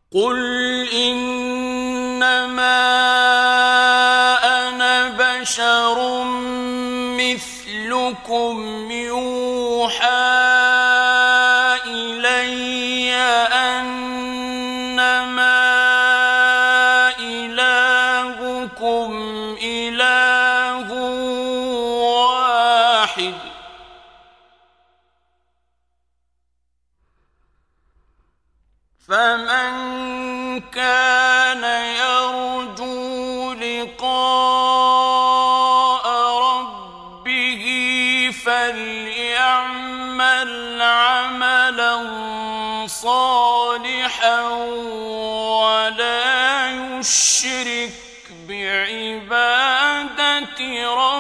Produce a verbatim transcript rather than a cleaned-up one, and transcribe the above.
قل إنما أنا بشر مثلكم يوحى إلي أنما إلهكم إله واحد فمن كان يرجو لقاء ربه فليعمل عملا صالحا ولا يشرك بعبادة ربه